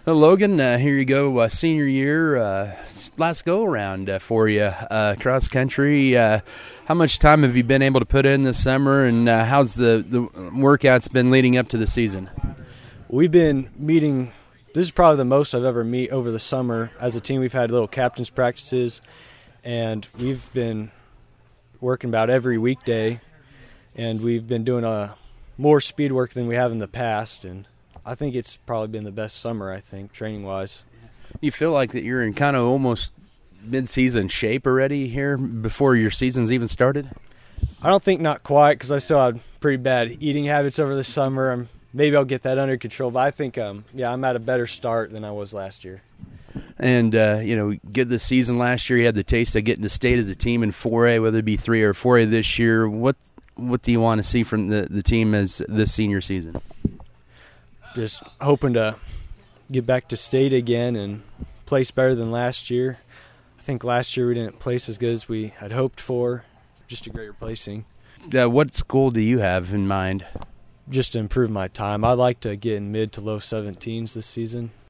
Well, Logan, here you go, senior year, last go-around for you, cross country. How much time have you been able to put in this summer, and how's the workouts been leading up to the season? We've been meeting. This is probably the most I've ever met over the summer. As a team, we've had little captain's practices, and we've been working about every weekday, and we've been doing more speed work than we have in the past, and I think it's probably been the best summer, I think, training-wise. You feel like that you're in kind of almost mid-season shape already here before your season's even started? I don't think not quite, because I still had pretty bad eating habits over the summer. Maybe I'll get that under control, but I think, I'm at a better start than I was last year. And, get the season last year, you had the taste of getting to state as a team in 4A, whether it be 3 or 4A this year. What do you want to see from the team as this senior season? Just hoping to get back to state again and place better than last year. I think last year we didn't place as good as we had hoped for. Just a great replacing. What goal do you have in mind? Just to improve my time. I'd like to get in mid to low 17s this season.